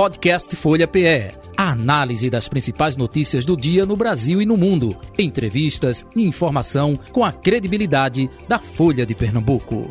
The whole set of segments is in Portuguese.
Podcast Folha PE. A análise das principais notícias do dia no Brasil e no mundo. Entrevistas e informação com a credibilidade da Folha de Pernambuco.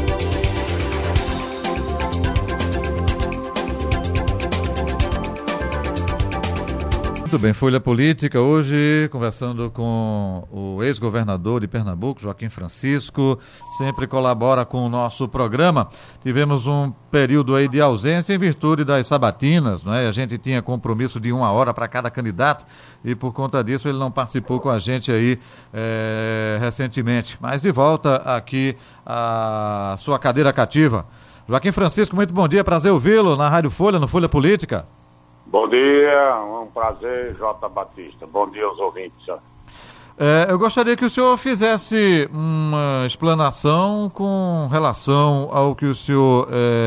Muito bem, Folha Política, hoje conversando com o ex-governador de Pernambuco, Joaquim Francisco, sempre colabora com o nosso programa. Tivemos um período aí de ausência em virtude das sabatinas, não é? A gente tinha compromisso de 1 hora para cada candidato e por conta disso ele não participou com a gente aí recentemente. Mas de volta aqui à sua cadeira cativa. Joaquim Francisco, muito bom dia, prazer ouvi-lo na Rádio Folha, no Folha Política. Bom dia, um prazer, J. Batista. Bom dia aos ouvintes. Eu gostaria que o senhor fizesse uma explanação com relação ao que o senhor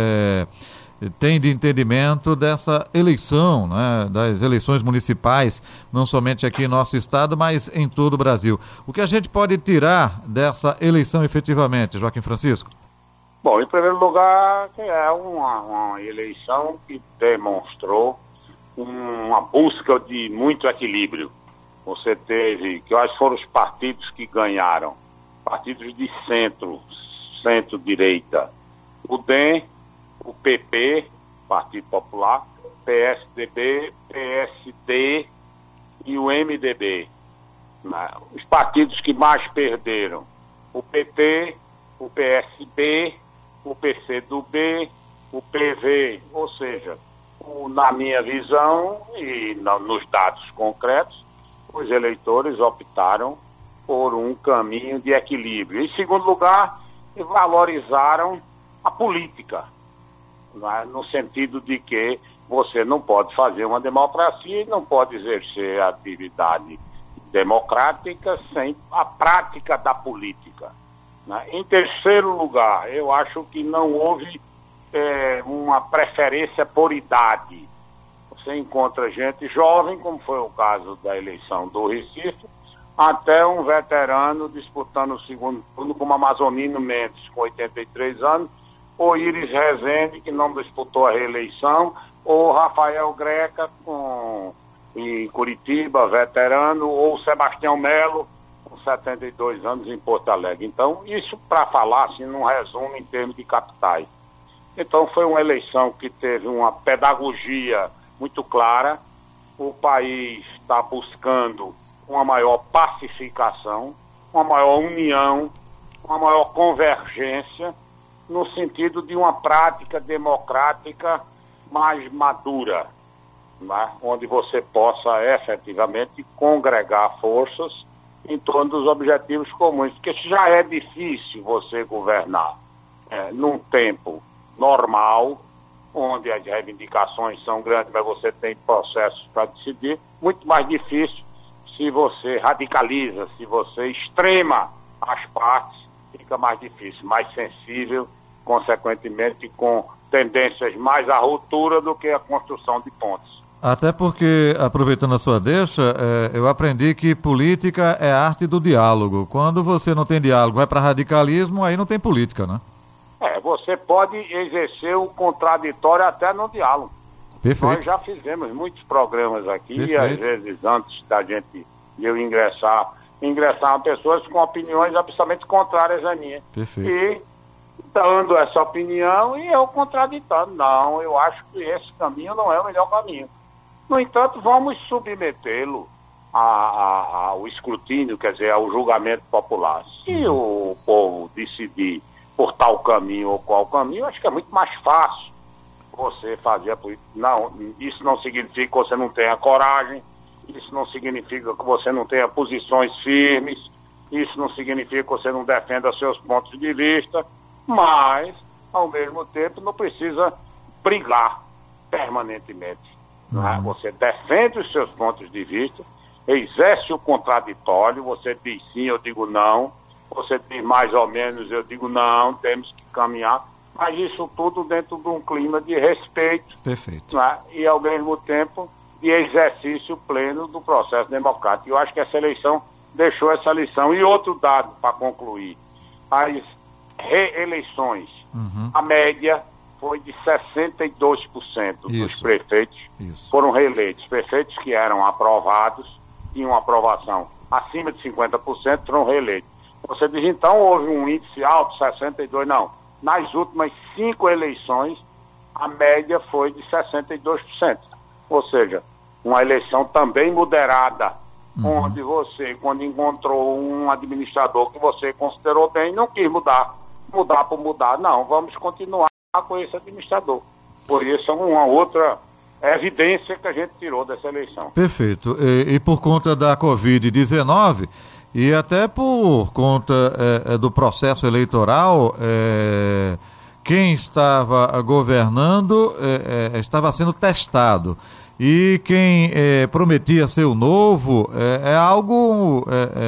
tem de entendimento dessa eleição, né, das eleições municipais, não somente aqui em nosso estado, mas em todo o Brasil. O que a gente pode tirar dessa eleição efetivamente, Joaquim Francisco? Bom, em primeiro lugar, é uma eleição que demonstrou uma busca de muito equilíbrio. Você teve, que eu acho que foram os partidos que ganharam, partidos de centro-direita, o DEM, o PP, Partido Popular, PSDB, PSD e o MDB. Os partidos que mais perderam, o PT, o PSB, o PCdoB, o PV, ou seja, na minha visão e nos dados concretos, os eleitores optaram por um caminho de equilíbrio. Em segundo lugar, valorizaram a política, né? No sentido de que você não pode fazer uma democracia e não pode exercer a atividade democrática sem a prática da política, né? Em terceiro lugar, eu acho que não houve uma preferência por idade. Você encontra gente jovem, como foi o caso da eleição do Recife, até um veterano disputando o segundo turno, como Amazonino Mendes, com 83 anos, ou Iris Rezende, que não disputou a reeleição, ou Rafael Greca, em Curitiba, veterano, ou Sebastião Melo, com 72 anos, em Porto Alegre. Então, isso para falar, assim, num resumo em termos de capitais. Então foi uma eleição que teve uma pedagogia muito clara. O país está buscando uma maior pacificação, uma maior união, uma maior convergência, no sentido de uma prática democrática mais madura, né? Onde você possa efetivamente congregar forças em torno dos objetivos comuns, porque já é difícil você governar num tempo normal, onde as reivindicações são grandes, mas você tem processos para decidir. Muito mais difícil se você radicaliza, se você extrema as partes, fica mais difícil, mais sensível, consequentemente com tendências mais à ruptura do que a construção de pontes. Até porque, aproveitando a sua deixa, eu aprendi que política é a arte do diálogo. Quando você não tem diálogo, vai para radicalismo, aí não tem política, né? Você pode exercer o contraditório até no diálogo. Perfeito. Nós já fizemos muitos programas aqui, Perfeito. E às vezes antes da gente ingressar pessoas com opiniões absolutamente contrárias à minha. Perfeito. E dando essa opinião e eu contraditando. Não, eu acho que esse caminho não é o melhor caminho. No entanto, vamos submetê-lo ao escrutínio, quer dizer, ao julgamento popular. Se o povo decidir por tal caminho ou qual caminho, acho que é muito mais fácil você fazer a política. Não, isso não significa que você não tenha coragem, isso não significa que você não tenha posições firmes, isso não significa que você não defenda seus pontos de vista, mas, ao mesmo tempo, não precisa brigar permanentemente. Né? Você defende os seus pontos de vista, exerce o contraditório, você diz sim, eu digo não, você diz mais ou menos, eu digo não, temos que caminhar, mas isso tudo dentro de um clima de respeito. Perfeito. Né? E, ao mesmo tempo, de exercício pleno do processo democrático. Eu acho que essa eleição deixou essa lição. E outro dado para concluir, as reeleições, a média foi de 62% dos Isso. prefeitos foram reeleitos. Prefeitos que eram aprovados, tinham aprovação acima de 50%, foram reeleitos. Você diz, então, houve um índice alto, 62%, não. Nas últimas 5 eleições, a média foi de 62%. Ou seja, uma eleição também moderada, onde você, quando encontrou um administrador que você considerou bem, não quis mudar por mudar. Não, vamos continuar com esse administrador. Por isso é uma outra evidência que a gente tirou dessa eleição. Perfeito. E por conta da Covid-19 e até por conta do processo eleitoral, quem estava governando estava sendo testado. E quem prometia ser o novo é algo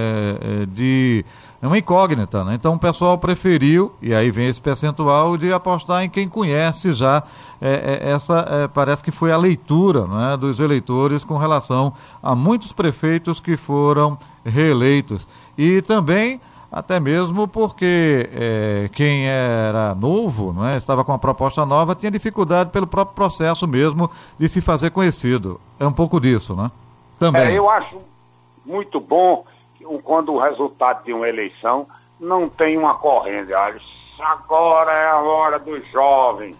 de uma incógnita, né? Então o pessoal preferiu, e aí vem esse percentual, de apostar em quem conhece já. Parece que foi a leitura, né, dos eleitores com relação a muitos prefeitos que foram reeleitos. E também, até mesmo porque quem era novo, né, estava com uma proposta nova, tinha dificuldade pelo próprio processo mesmo de se fazer conhecido. É um pouco disso, né? Também. Eu acho muito bom quando o resultado de uma eleição não tem uma corrente. Agora é a hora dos jovens,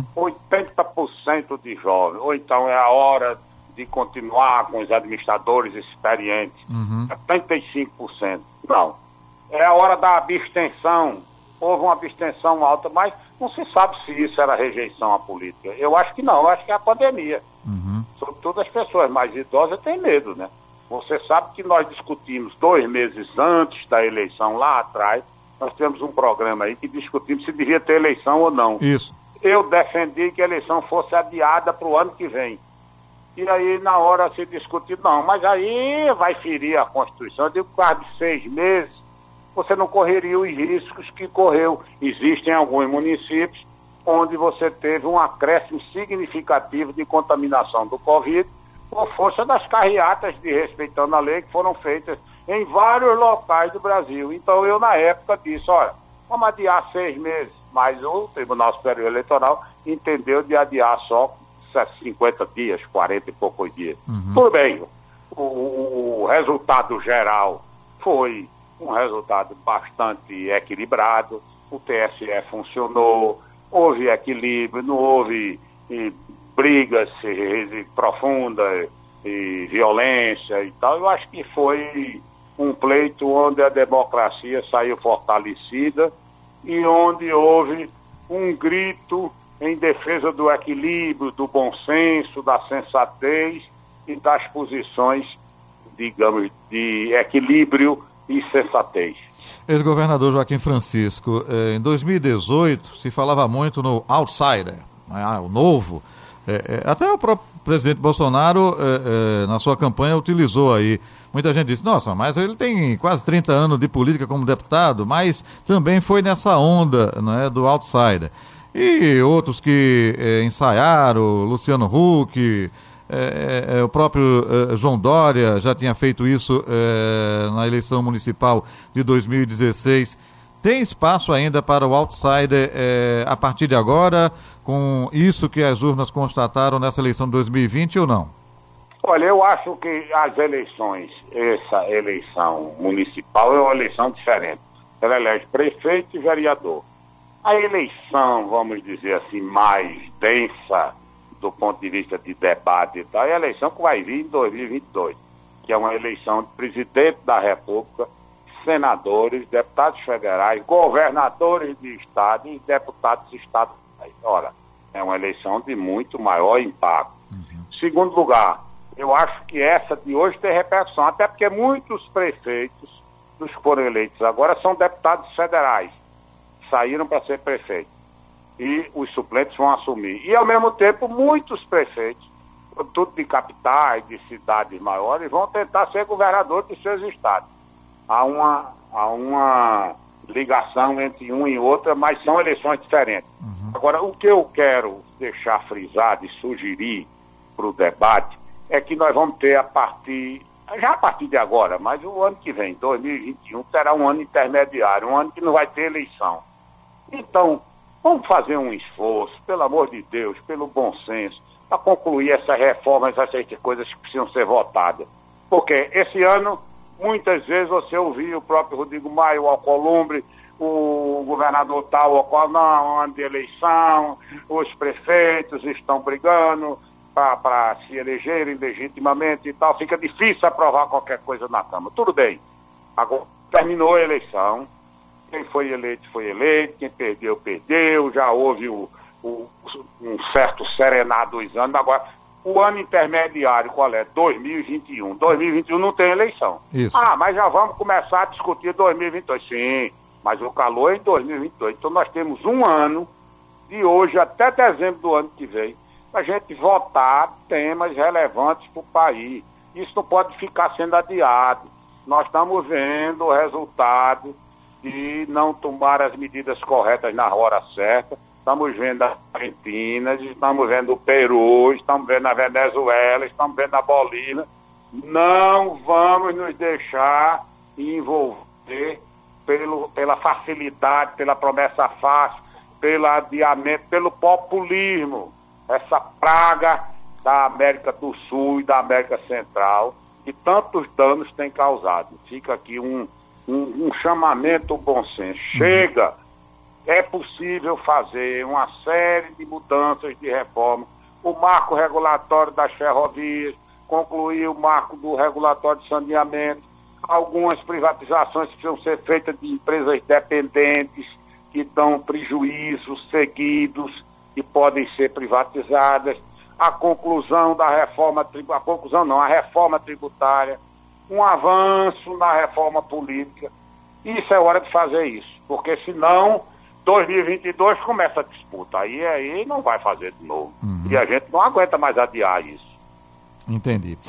80% de jovens, ou então é a hora de continuar com os administradores experientes, 75%. Não. É a hora da abstenção. Houve uma abstenção alta, mas não se sabe se isso era rejeição à política. Eu acho que não, eu acho que é a pandemia. Sobretudo as pessoas mais idosas têm medo, né? Você sabe que nós discutimos 2 meses antes da eleição, lá atrás, nós temos um programa aí que discutimos se devia ter eleição ou não. Isso. Eu defendi que a eleição fosse adiada para o ano que vem. E aí, na hora se discutir, não, mas aí vai ferir a Constituição. Eu digo, por causa de 6 meses, você não correria os riscos que correu. Existem alguns municípios onde você teve um acréscimo significativo de contaminação do Covid por força das carreatas de respeitando a lei que foram feitas em vários locais do Brasil. Então eu, na época, disse, olha, vamos adiar 6 meses. Mas o Tribunal Superior Eleitoral entendeu de adiar só 50 dias, 40 e poucos dias. Tudo bem, o resultado geral foi um resultado bastante equilibrado, o TSE funcionou, houve equilíbrio, não houve brigas profundas e violência e tal. Eu acho que foi um pleito onde a democracia saiu fortalecida e onde houve um grito em defesa do equilíbrio, do bom senso, da sensatez e das posições, digamos, de equilíbrio e sensatez. Ex-governador Joaquim Francisco, em 2018 se falava muito no outsider, né, o novo. Até o próprio presidente Bolsonaro, na sua campanha, utilizou aí. Muita gente disse, nossa, mas ele tem quase 30 anos de política como deputado, mas também foi nessa onda, né, do outsider. E outros que ensaiaram, Luciano Huck, o próprio João Dória já tinha feito isso na eleição municipal de 2016. Tem espaço ainda para o outsider a partir de agora, com isso que as urnas constataram nessa eleição de 2020 ou não? Olha, eu acho que as eleições, essa eleição municipal é uma eleição diferente. Ela elege prefeito e vereador. A eleição, vamos dizer assim, mais densa do ponto de vista de debate e tal, é a eleição que vai vir em 2022, que é uma eleição de presidente da República, senadores, deputados federais, governadores de estado e deputados estaduais. Ora, é uma eleição de muito maior impacto. Segundo lugar, eu acho que essa de hoje tem repercussão, até porque muitos prefeitos dos que foram eleitos agora são deputados federais, saíram para ser prefeitos. E os suplentes vão assumir. E, ao mesmo tempo, muitos prefeitos, tudo de capitais, de cidades maiores, vão tentar ser governadores dos seus estados. Há uma ligação entre um e outro, mas são eleições diferentes. Agora, o que eu quero deixar frisado e sugerir para o debate é que nós vamos ter já a partir de agora, mas o ano que vem, 2021, será um ano intermediário, um ano que não vai ter eleição. Então, Vamos fazer um esforço, pelo amor de Deus, pelo bom senso, para concluir essas reformas, essas coisas que precisam ser votadas. Porque esse ano, muitas vezes você ouviu o próprio Rodrigo Maia, o Alcolumbre, o governador tal ou qual, não, ano de eleição, os prefeitos estão brigando para se elegerem legitimamente e tal, fica difícil aprovar qualquer coisa na Câmara. Tudo bem, agora terminou a eleição, quem foi eleito, quem perdeu, perdeu, já houve um certo serenar dos anos, agora o ano intermediário, qual é? 2021. 2021 não tem eleição. Isso. Mas já vamos começar a discutir 2022. Sim, mas o calor é em 2022. Então nós temos um ano, de hoje até dezembro do ano que vem, para a gente votar temas relevantes para o país. Isso não pode ficar sendo adiado. Nós estamos vendo o resultado de não tomar as medidas corretas na hora certa. Estamos vendo a Argentina, estamos vendo o Peru, estamos vendo a Venezuela, estamos vendo a Bolívia. Não vamos nos deixar envolver pela facilidade, pela promessa fácil, pelo adiamento, pelo populismo. Essa praga da América do Sul e da América Central, que tantos danos tem causado. Fica aqui um chamamento ao bom senso. Chega! É possível fazer uma série de mudanças de reforma. O marco regulatório das ferrovias, concluir o marco do regulatório de saneamento, algumas privatizações que precisam ser feitas de empresas dependentes, que dão prejuízos seguidos e podem ser privatizadas, a conclusão da reforma, a reforma tributária, um avanço na reforma política. Isso é hora de fazer isso, porque senão 2022 começa a disputa, aí não vai fazer de novo. E a gente não aguenta mais adiar isso. Entendi.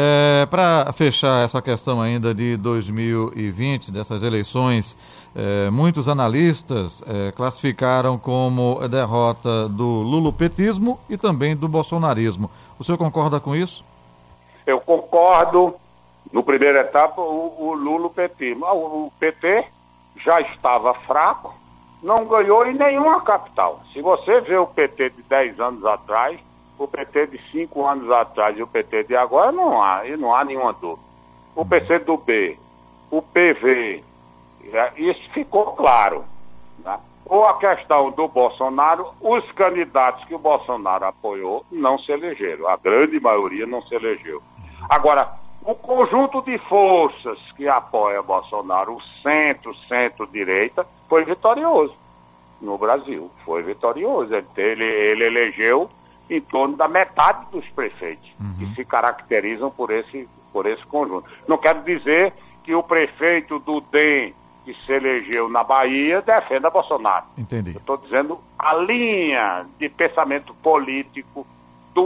Para fechar essa questão ainda de 2020, dessas eleições, muitos analistas classificaram como derrota do lulopetismo e também do bolsonarismo. O senhor concorda com isso? Eu concordo. No primeiro etapa, o lulopetismo. O PT já estava fraco, não ganhou em nenhuma capital. Se você vê o PT de 10 anos atrás, o PT de 5 anos atrás e o PT de agora, não há nenhuma dúvida. O PCdoB, o PV, isso ficou claro. Né? Ou a questão do Bolsonaro, os candidatos que o Bolsonaro apoiou não se elegeram. A grande maioria não se elegeu. Agora, o conjunto de forças que apoia Bolsonaro, o centro-direita, foi vitorioso no Brasil. Foi vitorioso. Ele elegeu em torno da metade dos prefeitos, que se caracterizam por esse conjunto. Não quero dizer que o prefeito do DEM, que se elegeu na Bahia, defenda Bolsonaro. Entendi. Eu estou dizendo a linha de pensamento político do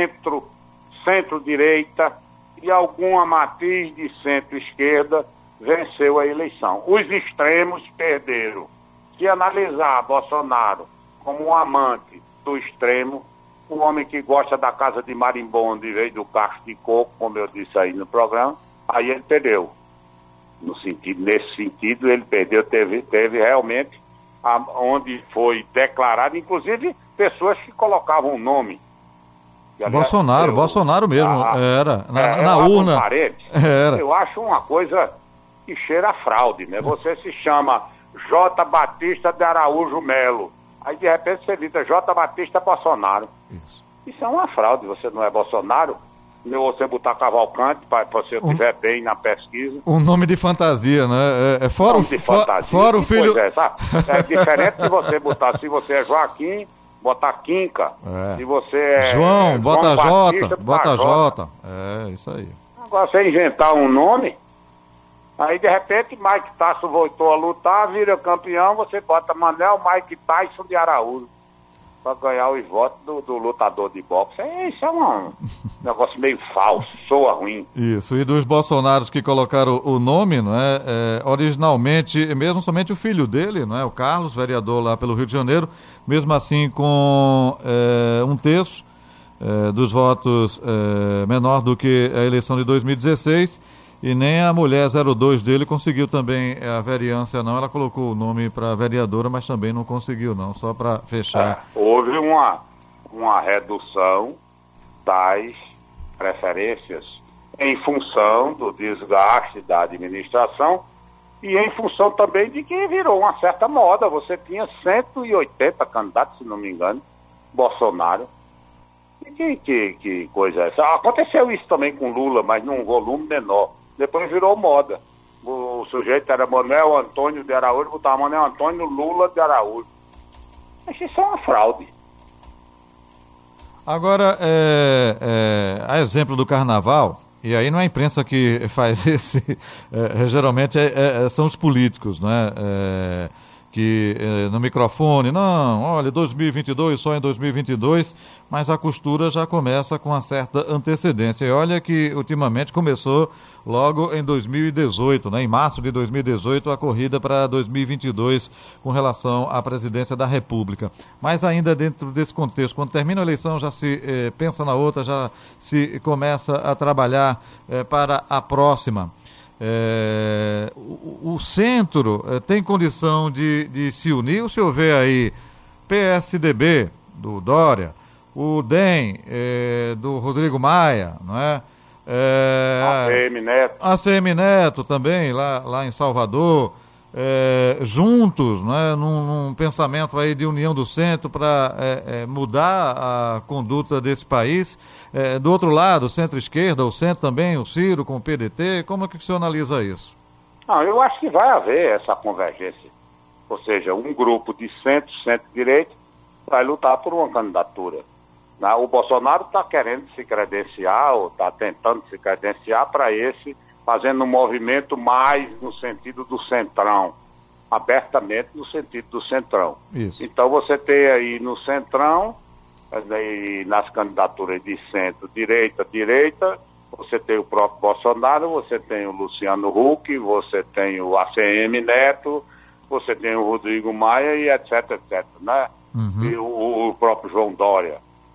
centro-direita e alguma matiz de centro-esquerda venceu a eleição. Os extremos perderam. Se analisar Bolsonaro como um amante do extremo, um homem que gosta da casa de marimbondo em vez do cacho de coco, como eu disse aí no programa, aí ele perdeu. Nesse sentido, ele perdeu, teve realmente onde foi declarado, inclusive pessoas que colocavam o nome. Bolsonaro mesmo, era, na urna. Era. Eu acho uma coisa que cheira a fraude, né? Você se chama J. Batista de Araújo Melo, aí de repente você grita J. Batista Bolsonaro. Isso é uma fraude, você não é Bolsonaro, ou você botar Cavalcante para você estiver bem na pesquisa. Um nome de fantasia, né? Fora o filho... É diferente de você botar, se você é Joaquim, botar Quinca. Se você é João, bota Batista, bota J. É, isso aí. Agora você inventar um nome, aí de repente Mike Tyson voltou a lutar, vira campeão, você bota Manel Mike Tyson de Araújo para ganhar os votos do lutador de boxe. Isso é um negócio meio falso, soa ruim. Isso, e dos Bolsonaros que colocaram o nome, não é? Originalmente, mesmo somente o filho dele, não é? O Carlos, vereador lá pelo Rio de Janeiro, mesmo assim com 1/3 dos votos menor do que a eleição de 2016, E nem a mulher 02 dele conseguiu também a vereança, não. Ela colocou o nome para vereadora, mas também não conseguiu, não. Só para fechar. Houve uma redução das preferências em função do desgaste da administração e em função também de que virou uma certa moda. Você tinha 180 candidatos, se não me engano, Bolsonaro. Que coisa é essa? Aconteceu isso também com Lula, mas num volume menor. Depois virou moda. O sujeito era Manuel Antônio de Araújo, botava Manuel Antônio Lula de Araújo. Mas isso é uma fraude. Agora, a exemplo do carnaval, e aí não é a imprensa que faz esse, geralmente são os políticos, né? Que no microfone, não, olha, 2022, só em 2022, mas a costura já começa com uma certa antecedência. E olha que ultimamente começou logo em 2018, né? Em março de 2018, a corrida para 2022 com relação à presidência da República. Mas ainda dentro desse contexto, quando termina a eleição, já se pensa na outra, já se começa a trabalhar para a próxima. O centro tem condição de se unir? O senhor vê aí PSDB do Dória, o DEM do Rodrigo Maia, não é? ACM Neto. ACM Neto também, lá em Salvador, juntos, né, num pensamento aí de união do centro para mudar a conduta desse país. Do outro lado, centro-esquerda, o centro também, o Ciro com o PDT, como é que o senhor analisa isso? Não, eu acho que vai haver essa convergência. Ou seja, um grupo de centro-direita vai lutar por uma candidatura. O Bolsonaro está querendo se credenciar, ou está tentando se credenciar para fazendo um movimento mais no sentido do centrão, abertamente no sentido do centrão. Isso. Então você tem aí no centrão, nas candidaturas de centro-direita, você tem o próprio Bolsonaro, você tem o Luciano Huck, você tem o ACM Neto, você tem o Rodrigo Maia e etc, né? Uhum. E o próprio João Dória.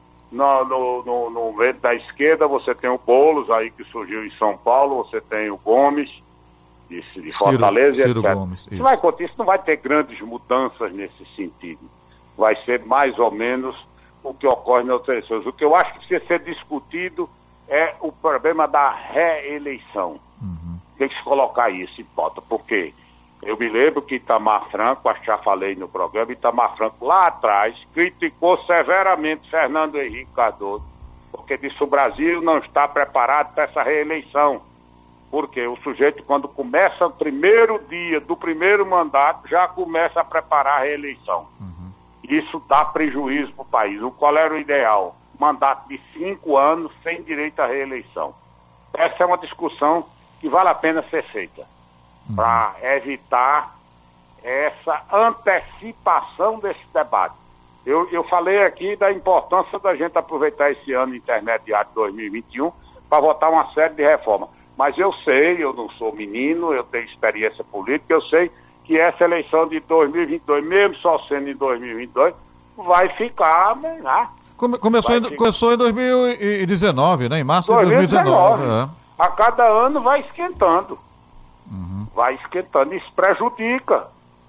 No meio da esquerda você tem o Boulos, aí que surgiu em São Paulo, você tem o Gomes, de Fortaleza, Ciro etc. Gomes, Isso não vai ter grandes mudanças nesse sentido. Vai ser mais ou menos o que ocorre nas outras eleições. O que eu acho que precisa ser discutido é o problema da reeleição. Uhum. Tem que se colocar isso em pauta, porque eu me lembro que Itamar Franco, acho que já falei no programa, Itamar Franco lá atrás criticou severamente Fernando Henrique Cardoso, porque disse que o Brasil não está preparado para essa reeleição. Porque o sujeito, quando começa o primeiro dia do primeiro mandato, já começa a preparar a reeleição. Uhum. Isso dá prejuízo para o país. Qual era o ideal? Mandato de 5 anos sem direito à reeleição. Essa é uma discussão que vale a pena ser feita, para evitar essa antecipação desse debate. Eu falei aqui da importância da gente aproveitar esse ano intermediário de 2021 para votar uma série de reformas. Mas eu sei, eu não sou menino, eu tenho experiência política, eu sei que essa eleição de 2022, mesmo só sendo em 2022, vai ficar, né? Começou em 2019, né? Em março de 2019. A cada ano vai esquentando. Uhum. Vai esquentando. Isso prejudica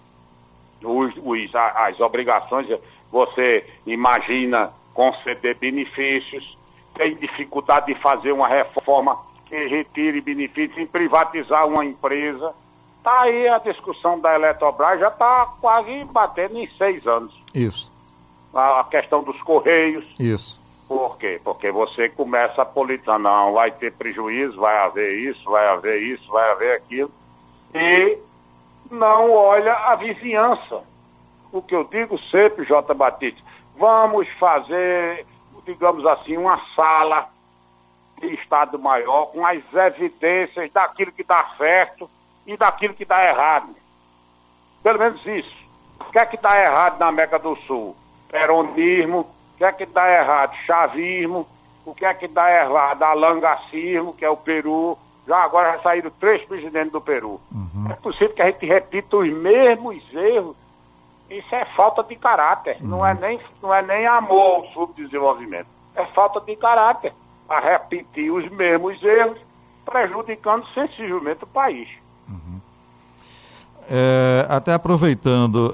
as obrigações. Você imagina conceder benefícios, tem dificuldade de fazer uma reforma que retire benefícios, em privatizar uma empresa. Está aí a discussão da Eletrobras, já está quase batendo em 6 anos. Isso. A questão dos Correios. Isso. Por quê? Porque você começa a politizar, não, vai ter prejuízo, vai haver isso, vai haver isso, vai haver aquilo. E não olha a vizinhança. O que eu digo sempre, J. Batista, vamos fazer, digamos assim, uma sala de Estado Maior com as evidências daquilo que dá certo e daquilo que dá errado. Pelo menos isso. O que é que dá errado na América do Sul? Peronismo. O que é que dá errado? Chavismo. O que é que dá errado? Alangacismo, que é o Peru. Agora já saíram 3 presidentes do Peru. Uhum. É possível que a gente repita os mesmos erros. Isso é falta de caráter. Uhum. Não é nem amor ao subdesenvolvimento. É falta de caráter. A repetir os mesmos erros prejudicando sensivelmente o país. Até aproveitando,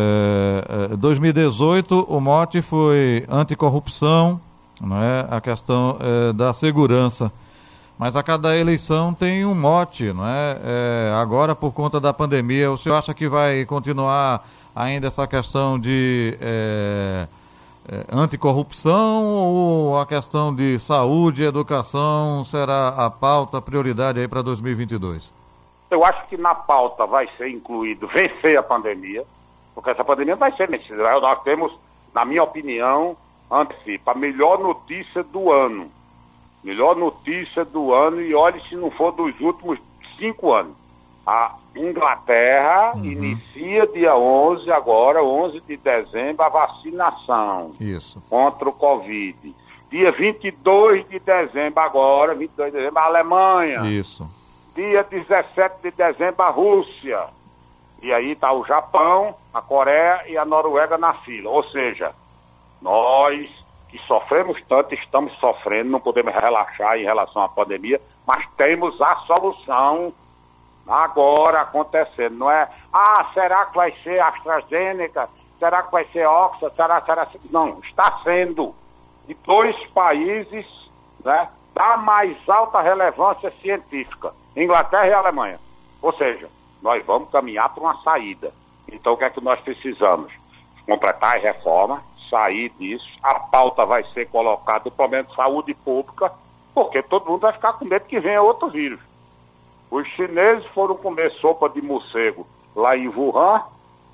2018 o mote foi anticorrupção, não é? A questão da segurança, mas a cada eleição tem um mote, não é? Agora, por conta da pandemia, o senhor acha que vai continuar ainda essa questão de anticorrupção, ou a questão de saúde e educação será a pauta, a prioridade aí para 2022? Eu acho que na pauta vai ser incluído vencer a pandemia, porque essa pandemia vai ser vencida. Nós temos, na minha opinião, antecipa a melhor notícia do ano. Melhor notícia do ano, e olhe se não for dos últimos 5 anos. A Inglaterra inicia dia 11, agora 11 de dezembro, a vacinação contra o Covid. Dia 22 de dezembro agora, 22 de dezembro, a Alemanha. Dia 17 de dezembro, a Rússia. E aí está o Japão, a Coreia e a Noruega na fila. Ou seja, nós que sofremos tanto, estamos sofrendo, não podemos relaxar em relação à pandemia, mas temos a solução agora acontecendo. Não é, será que vai ser AstraZeneca? Será que vai ser Oxford? Não, está sendo. E 2 países, né, da mais alta relevância científica, Inglaterra e Alemanha. Ou seja, nós vamos caminhar para uma saída. Então o que é que nós precisamos? Completar a reforma, sair disso, a pauta vai ser colocada, o problema de saúde pública, porque todo mundo vai ficar com medo que venha outro vírus. Os chineses foram comer sopa de morcego lá em Wuhan,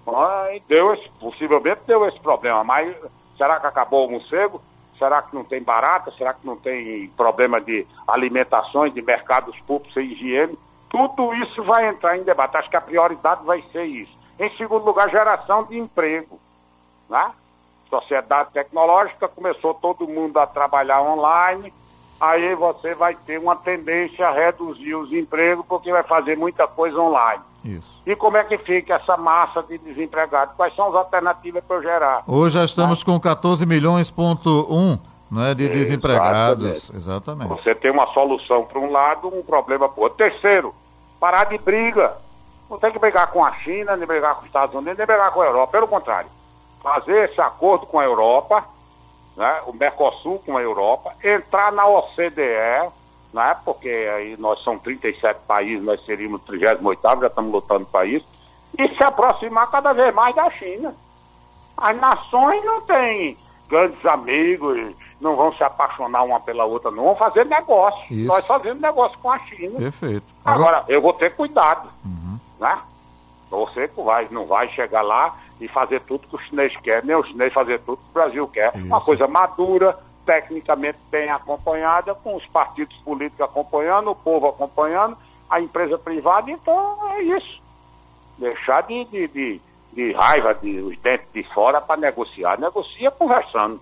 e possivelmente deu esse problema, mas será que acabou o morcego? Será que não tem barata? Será que não tem problema de alimentações, de mercados públicos e higiene? Tudo isso vai entrar em debate. Acho que a prioridade vai ser isso. Em segundo lugar, geração de emprego. Né? Sociedade tecnológica, começou todo mundo a trabalhar online, aí você vai ter uma tendência a reduzir os empregos, porque vai fazer muita coisa online. E como é que fica essa massa de desempregados? Quais são as alternativas para eu gerar? Hoje já estamos com 14 milhões,1, não é, de desempregados. Exatamente. Você tem uma solução para um lado, um problema para o outro. Terceiro, parar de briga. Não tem que brigar com a China, nem brigar com os Estados Unidos, nem brigar com a Europa. Pelo contrário, fazer esse acordo com a Europa, né, o Mercosul com a Europa, entrar na OCDE, né, porque aí nós somos 37 países, nós seríamos 38º, já estamos lutando para isso, e se aproximar cada vez mais da China. As nações não têm grandes amigos, não vão se apaixonar uma pela outra, não vão fazer negócio. Nós fazemos negócio com a China. Perfeito. Agora, eu vou ter cuidado, né? Você não vai chegar lá e fazer tudo que o chinês quer, nem o chinês fazer tudo que o Brasil quer. Uma coisa madura, tecnicamente bem acompanhada, com os partidos políticos acompanhando, o povo acompanhando, a empresa privada. Então é isso. Deixar de raiva, os dentes de fora para negociar. Negocia conversando.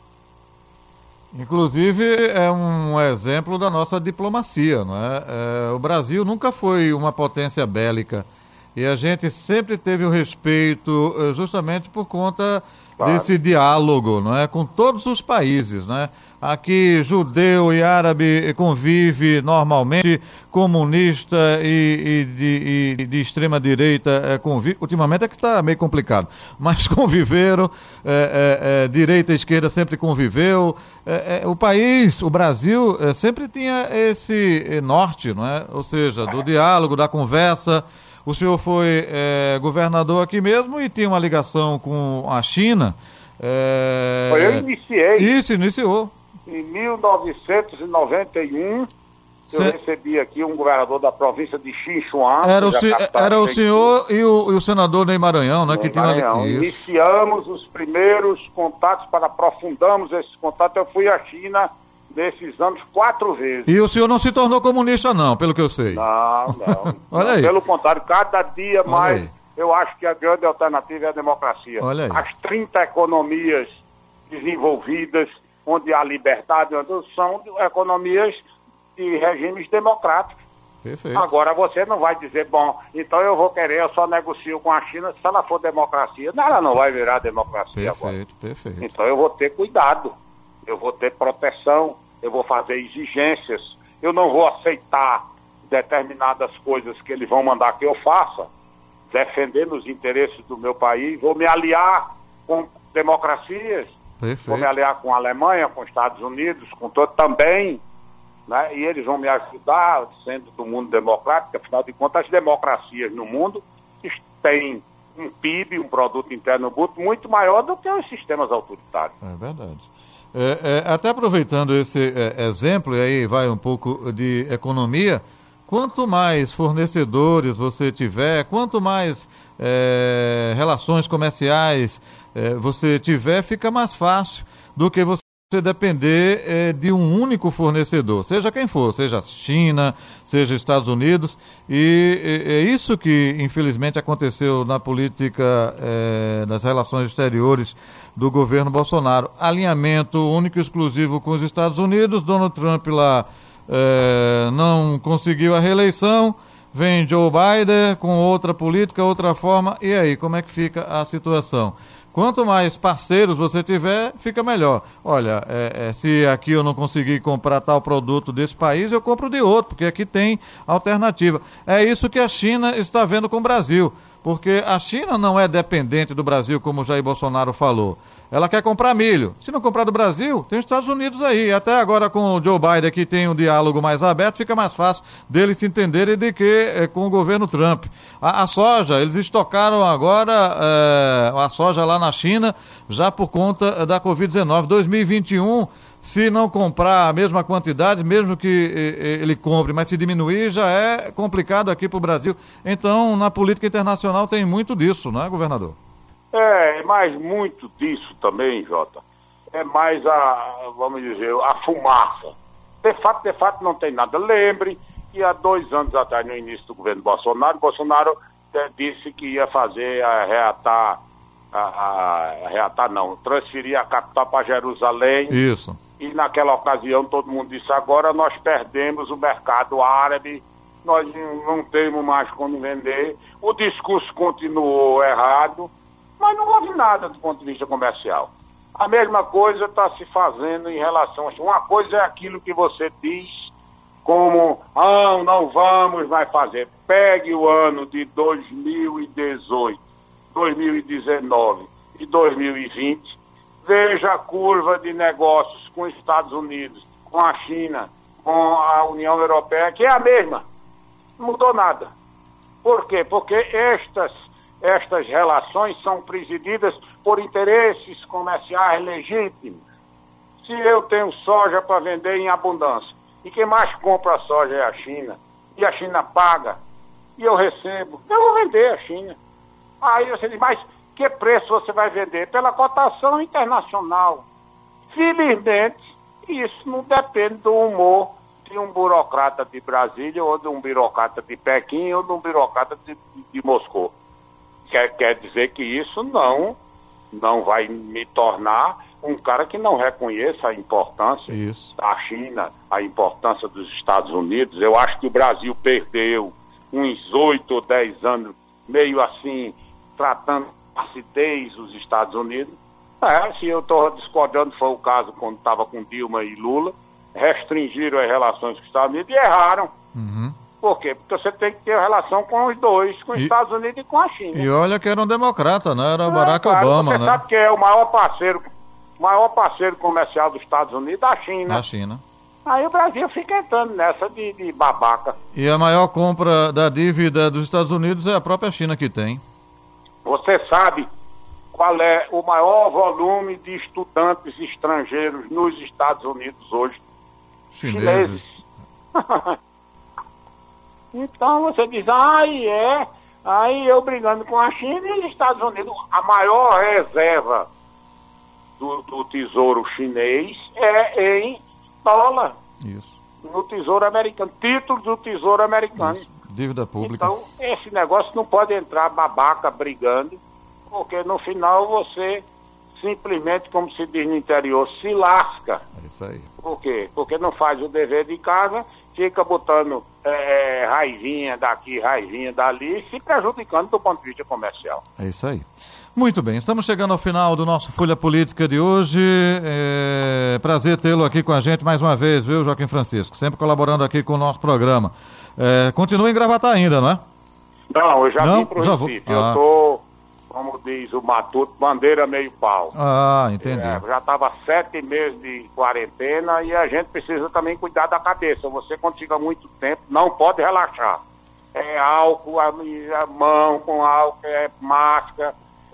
Inclusive é um exemplo da nossa diplomacia, não é? O Brasil nunca foi uma potência bélica. E a gente sempre teve o respeito justamente por conta desse diálogo, não é? Com todos os países, né? Aqui judeu e árabe convive normalmente, comunista e de extrema direita convive. Ultimamente é que está meio complicado, mas conviveram, direita e esquerda sempre conviveu. O país, o Brasil, sempre tinha esse norte, não é? Ou seja, do diálogo, da conversa. O senhor foi governador aqui mesmo e tinha uma ligação com a China. Eu iniciei. Isso, iniciou. Em 1991, eu recebi aqui um governador da província de Xinchuan. Era o senhor e o senador Ney Maranhão, né? Que tinha... Iniciamos os primeiros contatos, aprofundamos esses contatos. Eu fui à China nesses anos 4 vezes. E o senhor não se tornou comunista, não, pelo que eu sei. Não. Olha aí. Pelo contrário, cada dia mais, eu acho que a grande alternativa é a democracia. Olha aí. As 30 economias desenvolvidas, onde há liberdade, são economias de regimes democráticos. Perfeito. Agora você não vai dizer, bom, então eu só negocio com a China se ela for democracia. Não, ela não vai virar democracia agora. Perfeito. Então eu vou ter cuidado, eu vou ter proteção, eu vou fazer exigências, eu não vou aceitar determinadas coisas que eles vão mandar que eu faça, defendendo os interesses do meu país, vou me aliar com democracias, Perfeito. vou me aliar com a Alemanha, com os Estados Unidos, com todo também, né? E eles vão me ajudar, sendo do mundo democrático, afinal de contas, as democracias no mundo têm um PIB, um produto interno bruto, muito maior do que os sistemas autoritários. É verdade. Até aproveitando esse exemplo, e aí vai um pouco de economia, quanto mais fornecedores você tiver, quanto mais relações comerciais você tiver, fica mais fácil do que você depender de um único fornecedor, seja quem for, seja China, seja Estados Unidos, e é isso que infelizmente aconteceu na política das relações exteriores do governo Bolsonaro. Alinhamento único e exclusivo com os Estados Unidos, Donald Trump lá não conseguiu a reeleição, vem Joe Biden com outra política, outra forma, e aí, como é que fica a situação? Quanto mais parceiros você tiver, fica melhor. Olha, se aqui eu não conseguir comprar tal produto desse país, eu compro de outro, porque aqui tem alternativa. É isso que a China está vendo com o Brasil, porque a China não é dependente do Brasil, como o Jair Bolsonaro falou. Ela quer comprar milho. Se não comprar do Brasil, tem os Estados Unidos aí. Até agora com o Joe Biden, que tem um diálogo mais aberto, fica mais fácil deles se entenderem do que com o governo Trump. A soja, eles estocaram agora a soja lá na China, já por conta da Covid-19. 2021, se não comprar a mesma quantidade, mesmo que ele compre, mas se diminuir, já é complicado aqui para o Brasil. Então, na política internacional tem muito disso, não é, governador? Mas muito disso também, Jota, é mais vamos dizer, a fumaça. De fato não tem nada. Lembre que há 2 anos atrás, no início do governo Bolsonaro disse que ia fazer transferir a capital para Jerusalém. Isso. E naquela ocasião todo mundo disse, agora nós perdemos o mercado árabe, nós não temos mais como vender. O discurso continuou errado, mas não houve nada do ponto de vista comercial. A mesma coisa está se fazendo em relação a... Uma coisa é aquilo que você diz como, não vamos mais fazer. Pegue o ano de 2018, 2019 e 2020, veja a curva de negócios com os Estados Unidos, com a China, com a União Europeia, que é a mesma. Não mudou nada. Por quê? Porque estas relações são presididas por interesses comerciais legítimos. Se eu tenho soja para vender em abundância, e quem mais compra a soja é a China, e a China paga, e eu recebo, eu vou vender a China. Aí você diz, mas que preço você vai vender? Pela cotação internacional. Felizmente, isso não depende do humor de um burocrata de Brasília, ou de um burocrata de Pequim, ou de um burocrata de Moscou. Quer dizer que isso não vai me tornar um cara que não reconheça a importância da China, a importância dos Estados Unidos. Eu acho que o Brasil perdeu uns 8 ou 10 anos, meio assim, tratando com acidez os Estados Unidos. Se eu estou discordando, foi o caso quando estava com Dilma e Lula, restringiram as relações com os Estados Unidos e erraram. Uhum. Por quê? Porque você tem que ter relação com os dois, com os Estados Unidos e com a China. E olha que era um democrata, né? Era o Barack Obama, você né? Você sabe que é o maior parceiro comercial dos Estados Unidos, a China. A China. Aí o Brasil fica entrando nessa de babaca. E a maior compra da dívida dos Estados Unidos é a própria China que tem. Você sabe qual é o maior volume de estudantes estrangeiros nos Estados Unidos hoje? Chineses. Então você diz, aí eu brigando com a China e os Estados Unidos. A maior reserva do tesouro chinês é em dólar. Isso. No tesouro americano, título do tesouro americano. Isso. Dívida pública. Então, esse negócio não pode entrar babaca brigando, porque no final você simplesmente, como se diz no interior, se lasca. É isso aí. Por quê? Porque não faz o dever de casa, fica botando raivinha daqui, raivinha dali, e se prejudicando do ponto de vista comercial. É isso aí. Muito bem, estamos chegando ao final do nosso Folha Política de hoje. Prazer tê-lo aqui com a gente mais uma vez, viu, Joaquim Francisco? Sempre colaborando aqui com o nosso programa. Continua em Gravatá ainda, não é? Não, eu já vim pro Recife. Eu tô, como diz o Matuto, bandeira meio pau. Entendi. Já estava 7 meses de quarentena e a gente precisa também cuidar da cabeça. Você, quando fica muito tempo, não pode relaxar. É álcool, a mão com álcool, máscara,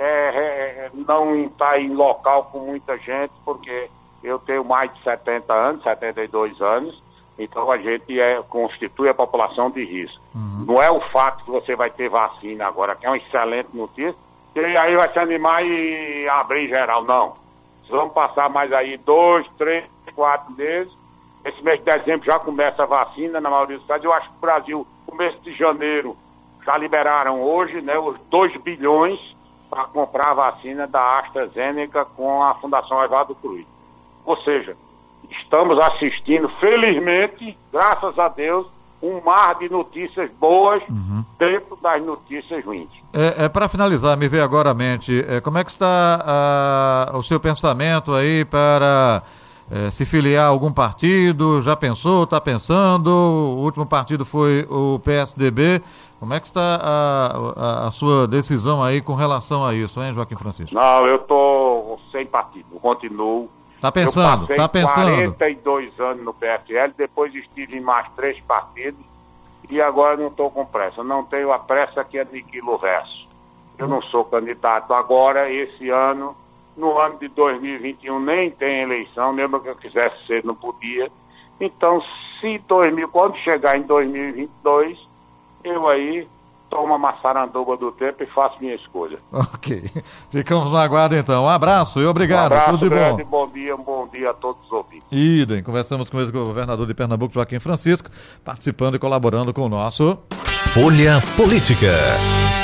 não estar em local com muita gente, porque eu tenho mais de 70 anos, 72 anos, então a gente constitui a população de risco. Não é o fato que você vai ter vacina agora, que é uma excelente notícia, que aí vai se animar e abrir geral, não. Vamos passar mais aí 2, 3, 4 meses. Esse mês de dezembro já começa a vacina na maioria dos estados. Eu acho que o Brasil, começo de janeiro, já liberaram hoje, né, os 2 bilhões para comprar a vacina da AstraZeneca com a Fundação Oswaldo Cruz. Ou seja, estamos assistindo, felizmente, graças a Deus, um mar de notícias boas dentro das notícias ruins. Para finalizar, me veio agora à mente, como é que está o seu pensamento aí para se filiar a algum partido? Já pensou, está pensando? O último partido foi o PSDB. Como é que está a sua decisão aí com relação a isso, hein, Joaquim Francisco? Não, eu estou sem partido, eu continuo. Está pensando, eu passei 42 anos no PSL, depois estive em mais 3 partidos e agora não estou com pressa. Não tenho a pressa que aniquila o resto. Eu não sou candidato agora, esse ano, no ano de 2021 nem tem eleição, mesmo que eu quisesse ser, não podia. Então, quando chegar em 2022, eu aí tomo a maçaranduba do tempo e faço minha escolha. Ok. Ficamos no aguardo então. Um abraço e obrigado. Um abraço, tudo de grande, bom. um bom dia a todos os ouvintes. Idem. Conversamos com o ex-governador de Pernambuco, Joaquim Francisco, participando e colaborando com o nosso Folha Política.